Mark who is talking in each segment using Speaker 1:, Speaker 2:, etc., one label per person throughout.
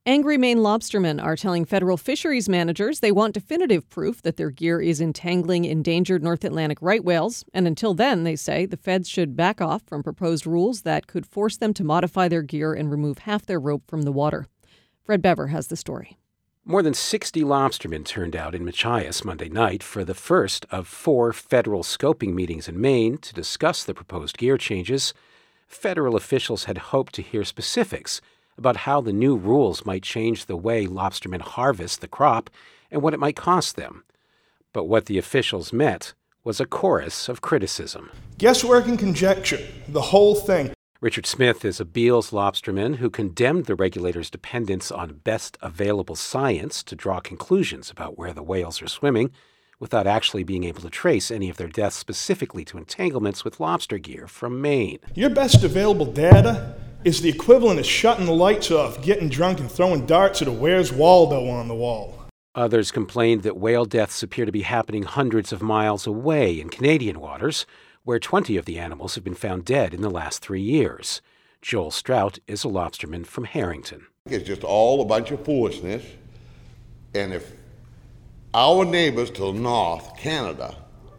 Speaker 1: Angry Maine lobstermen are telling federal fisheries managers they want definitive proof that their gear is entangling endangered North Atlantic right whales. And until then, they say the feds should back off from proposed rules that could force them to modify their gear and remove half their rope from the water. Fred Bever has the story.
Speaker 2: More than 60 lobstermen turned out in Machias Monday night for the first of 4 federal scoping meetings in Maine to discuss the proposed gear changes. Federal officials had hoped to hear specifics about how the new rules might change the way lobstermen harvest the crop and what it might cost them. But what the officials met was a chorus of criticism.
Speaker 3: Guesswork and conjecture, the whole thing.
Speaker 2: Richard Smith is a Beals lobsterman who condemned the regulators' dependence on best available science to draw conclusions about where the whales are swimming without actually being able to trace any of their deaths specifically to entanglements with lobster gear from Maine.
Speaker 3: Your best available data is the equivalent of shutting the lights off, getting drunk, and throwing darts at a Where's Waldo on the wall.
Speaker 2: Others complained that whale deaths appear to be happening hundreds of miles away in Canadian waters, where 20 of the animals have been found dead in the last 3 years. Joel Strout is a lobsterman from Harrington.
Speaker 4: It's just all a bunch of foolishness. And if our neighbors to the north, Canada,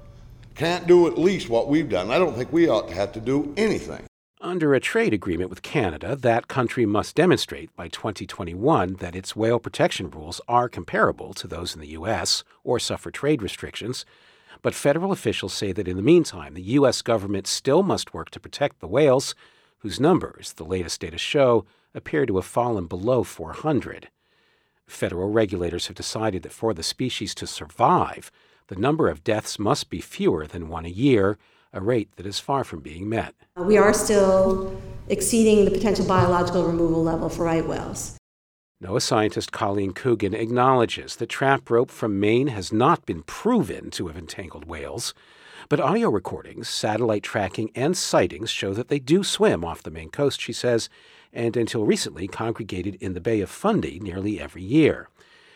Speaker 4: can't do at least what we've done, I don't think we ought to have to do anything.
Speaker 2: Under a trade agreement with Canada, that country must demonstrate by 2021 that its whale protection rules are comparable to those in the U.S. or suffer trade restrictions. But federal officials say that in the meantime, the U.S. government still must work to protect the whales, whose numbers, the latest data show, appear to have fallen below 400. Federal regulators have decided that for the species to survive, the number of deaths must be fewer than 1 a year, a rate that is far from being met.
Speaker 5: We are still exceeding the potential biological removal level for right whales.
Speaker 2: NOAA scientist Colleen Coogan acknowledges that trap rope from Maine has not been proven to have entangled whales, but audio recordings, satellite tracking, and sightings show that they do swim off the Maine coast, she says, and until recently congregated in the Bay of Fundy nearly every year.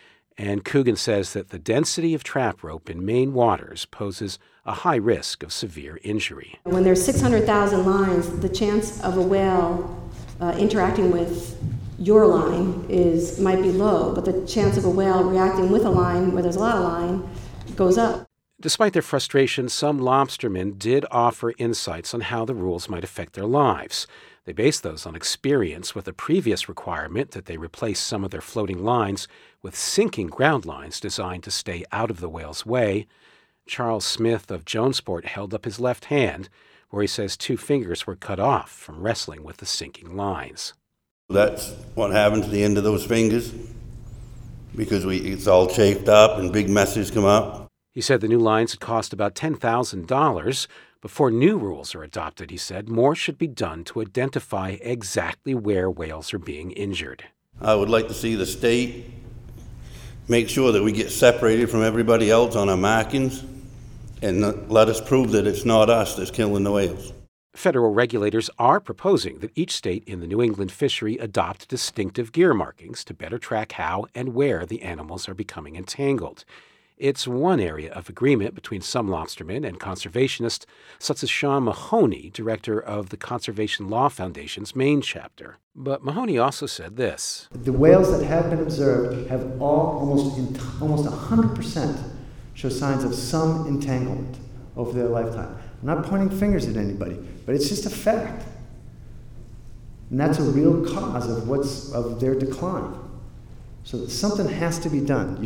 Speaker 2: And Coogan says that the density of trap rope in Maine waters poses a high risk of severe injury.
Speaker 5: When there's 600,000 lines, the chance of a whale interacting with your line might be low, but the chance of a whale reacting with a line where there's a lot of line goes up.
Speaker 2: Despite their frustration, some lobstermen did offer insights on how the rules might affect their lives. They based those on experience with a previous requirement that they replace some of their floating lines with sinking ground lines designed to stay out of the whale's way. Charles Smith of Jonesport held up his left hand, where he says 2 fingers were cut off from wrestling with the sinking lines.
Speaker 6: That's what happened to the end of those fingers, because it's all chafed up and big messes come up.
Speaker 2: He said the new lines had cost about $10,000. Before new rules are adopted, he said, more should be done to identify exactly where whales are being injured.
Speaker 6: I would like to see the state make sure that we get separated from everybody else on our markings and let us prove that it's not us that's killing the whales.
Speaker 2: Federal regulators are proposing that each state in the New England fishery adopt distinctive gear markings to better track how and where the animals are becoming entangled. It's one area of agreement between some lobstermen and conservationists, such as Sean Mahoney, director of the Conservation Law Foundation's Maine chapter. But Mahoney also said this.
Speaker 7: The whales that have been observed have almost 100% show signs of some entanglement over their lifetime. I'm not pointing fingers at anybody, but it's just a fact. And that's a real cause of their decline. So something has to be done.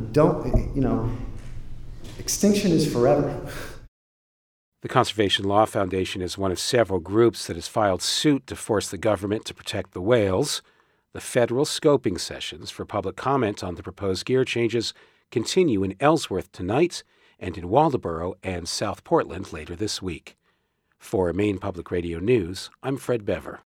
Speaker 7: Extinction is forever.
Speaker 2: The Conservation Law Foundation is one of several groups that has filed suit to force the government to protect the whales. The federal scoping sessions for public comment on the proposed gear changes continue in Ellsworth tonight and in Waldoboro and South Portland later this week. For Maine Public Radio News, I'm Fred Bever.